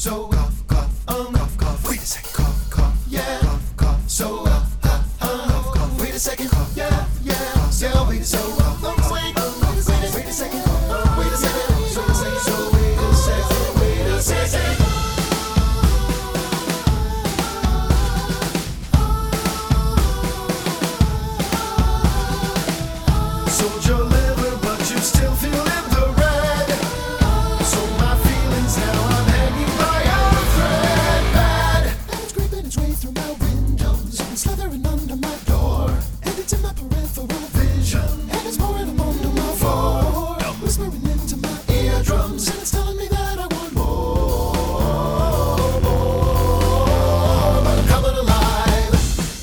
So cough, cough, cough, cough. Wait a second, cough, cough, yeah, cough, cough. So cough, cough, cough, cough. Wait a second, cough, yeah, yeah, yeah. Wait a second, cough, wait, wait a second, wait a second, so wait a second, wait a second. Sold your liver, but you still feel in the red. Sold my feelings, now I'm hanging by a thread. Bad, and it's creeping its way through my windows and slithering under my door, and it's in my peripheral vision, and it's pouring up onto my floor, whispering into my eardrums, and it's telling me that I want more, but I'm coming alive.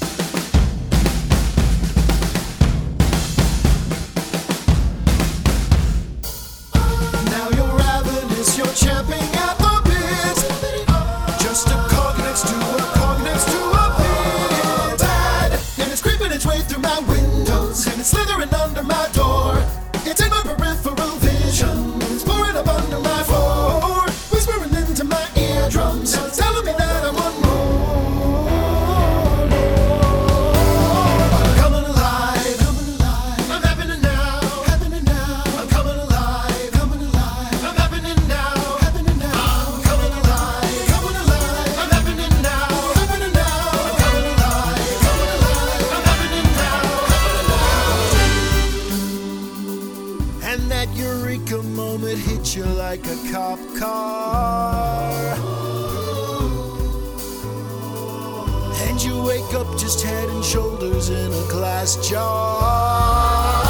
Now you're ravenous, you're champing at the bit. Just a cog next to a cog next to a pit. Bad, and it's creeping its way through my windows, and it's slithering under my door. It's in my peripheral vision, it's pouring up under my floor, whispering into my eardrums, and it's telling me that I want more. I'm coming alive, I'm happening now, I'm coming alive, I'm happening now, I'm coming alive, I'm happening now, I'm coming alive, I'm happening now. And that eureka moment hits you like a cop car, and you wake up just head and shoulders in a glass jar.